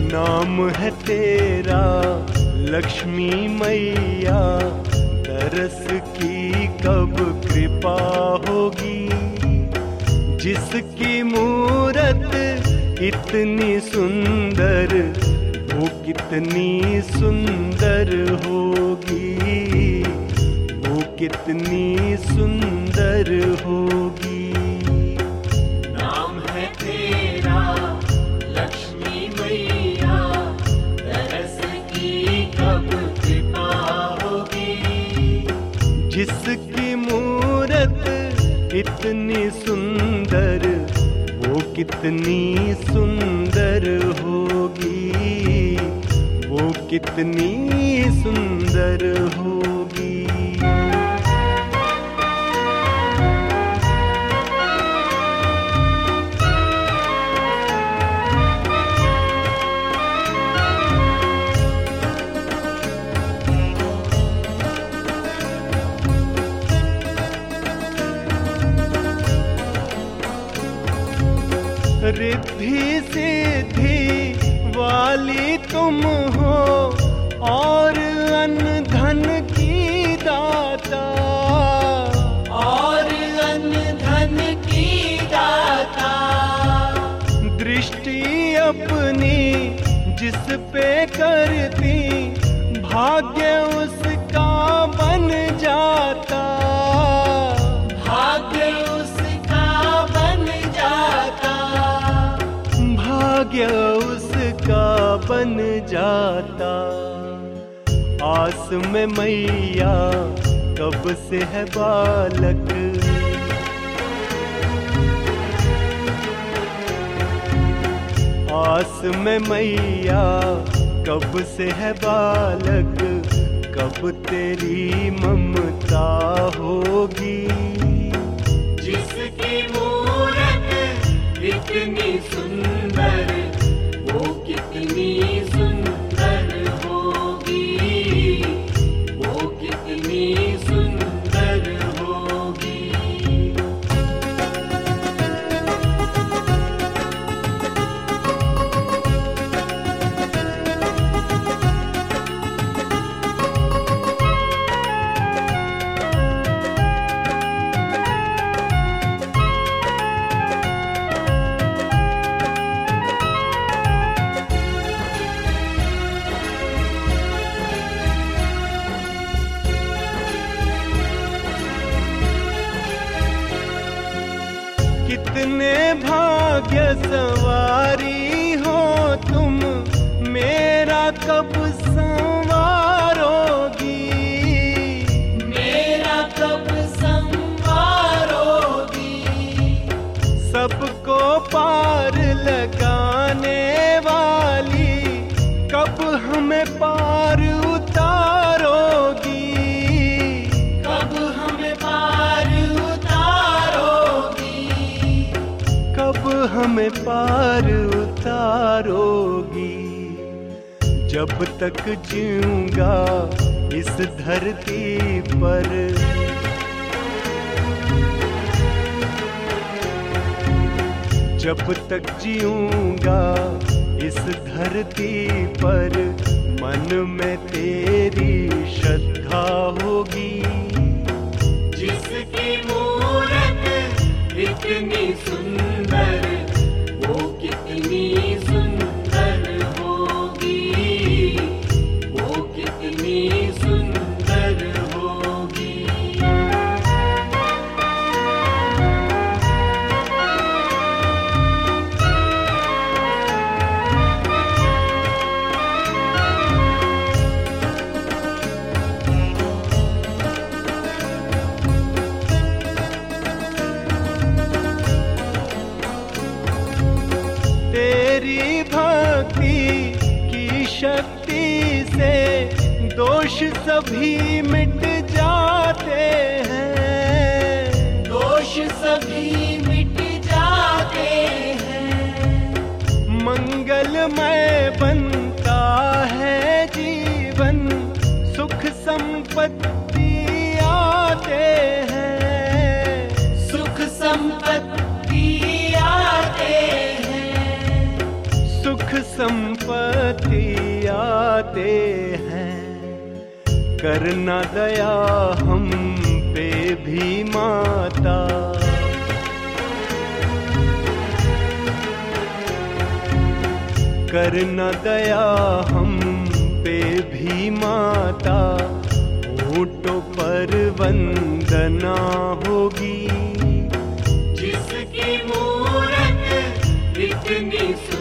नाम है तेरा लक्ष्मी मैया, तरस की कब कृपा होगी। जिसकी मूरत इतनी सुंदर, वो कितनी सुंदर होगी, वो कितनी सुंदर होगी। नाम है तेरा लक्ष्मी मैया, तरस की कब कृपा होगी। जिसकी मूरत इतनी सुंदर, वो कितनी सुंदर होगी, वो कितनी सुंदर होगी। रिद्धि सिद्धि वाली तुम हो, और अन्न धन की दाता, और अन्न धन की दाता। दृष्टि अपनी जिस पे करती, भाग्य उसका बन जाता, भाग्य उसका बन जाता, भाग्य उसका बन जाता। आस में मैया कब से है बालक, आस में मैया कब से है बालक, कब तेरी ममता होगी। जिसकी मूरत इतनी सुंदर, वो कितनी सुंदर होगी, वो कितनी सुंदर होगी। कितने भाग्य सवारी हो तुम, मेरा कब संवारोगी, मेरा कब संवारोगी। सबको पार लगाने वाली, कब हमें पार उतारोगी, कब हमें पार उतारोगी, कब हमें पार उतारोगी। जब तक जीऊंगा इस धरती पर, जब तक जीऊंगा इस धरती पर, मन में तेरी श्रद्धा होगी। जिसकी मूरत इतनी सुंदर, वो कितनी सुंदर होगी, वो कितनी सुंदर होगी। तेरी भक्ति की शक्ति से दोष सभी मिट जाते हैं, दोष सभी मिट जाते हैं। मंगलमय बनता है जीवन, सुख संपत्ति आते हैं, सुख संपत्ति आते हैं, सुख संपत्ति आते हैं। करना दया हम पे भी माता, करना दया हम पे भी माता। होठों पर वंदना होगी जिसकी मूरत इतनी